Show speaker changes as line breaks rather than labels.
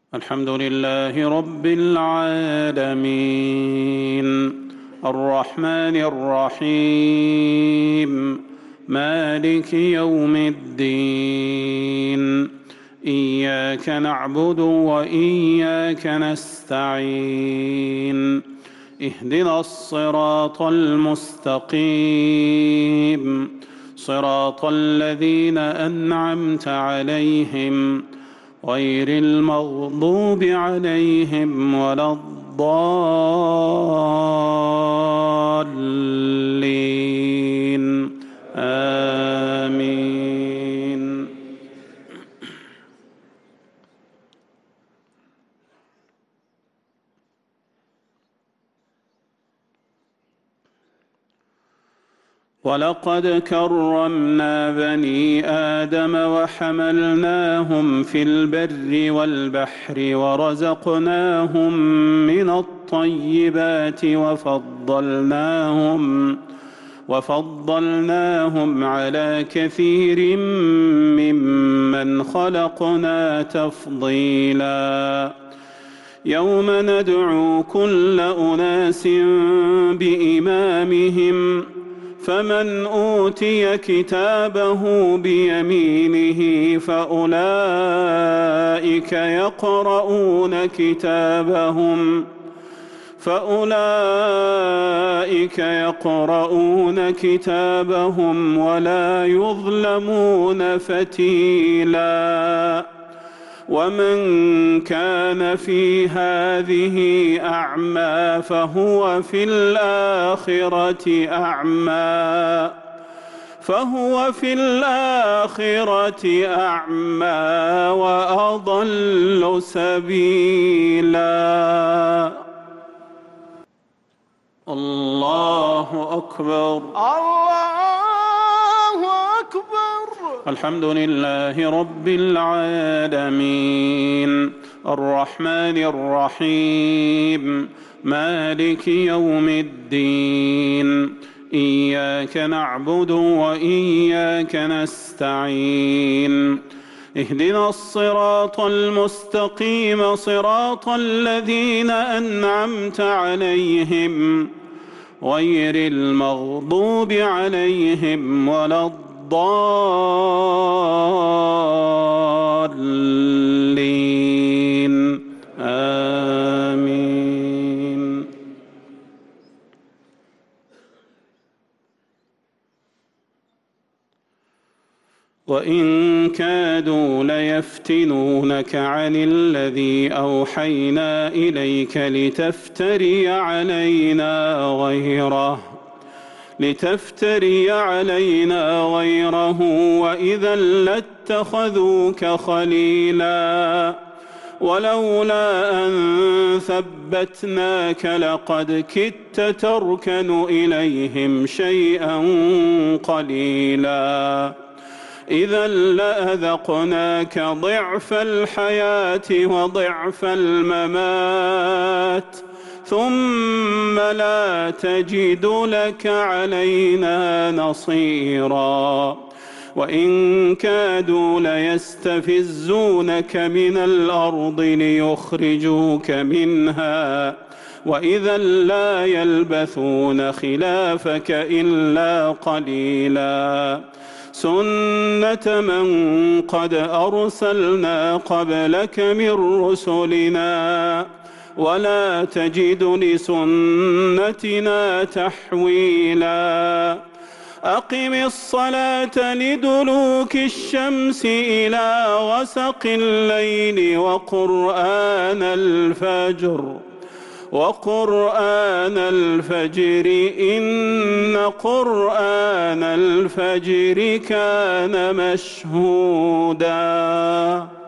الحمد لله رب العالمين الرحمن الرحيم مالك يوم الدين إياك نعبد وإياك نستعين اهدنا الصراط المستقيم صراط الذين أنعمت عليهم غير المغضوب عليهم ولا الضالين آمين. ولقد كرمنا بني آدم وحملناهم في البر والبحر ورزقناهم من الطيبات وفضلناهم على كثير ممن خلقنا تفضيلا. يوم ندعو كل أناس بإمامهم فمن أوتي كتابه بيمينه فأولئك يقرؤون كتابهم ولا يظلمون فتيلا. ومن كان في هذه أعمى فهو في الآخرة أعمى وأضل سبيلا. الله أكبر الله أكبر. الحمد لله رب العالمين الرحمن الرحيم مالك يوم الدين إياك نعبد وإياك نستعين اهدنا الصراط المستقيم صراط الذين أنعمت عليهم غير المغضوب عليهم ولا الضالين آمين. وإن كادوا ليفتنونك عن الذي أوحينا إليك لتفتري علينا غيره وإذا لاتخذوك خليلا. ولولا أن ثبتناك لقد كدت تركن إليهم شيئا قليلا. إذا لأذقناك ضعف الحياة وضعف الممات ثم لا تجد لك علينا نصيرا. وإن كادوا ليستفزونك من الأرض ليخرجوك منها وإذا لا يلبثون خلافك إلا قليلا. سنة من قد أرسلنا قبلك من رسلنا ولا تجد لسنتنا تحويلا. أقم الصلاة لدلوك الشمس إلى غسق الليل وقرآن الفجر إن قرآن الفجر كان مشهودا.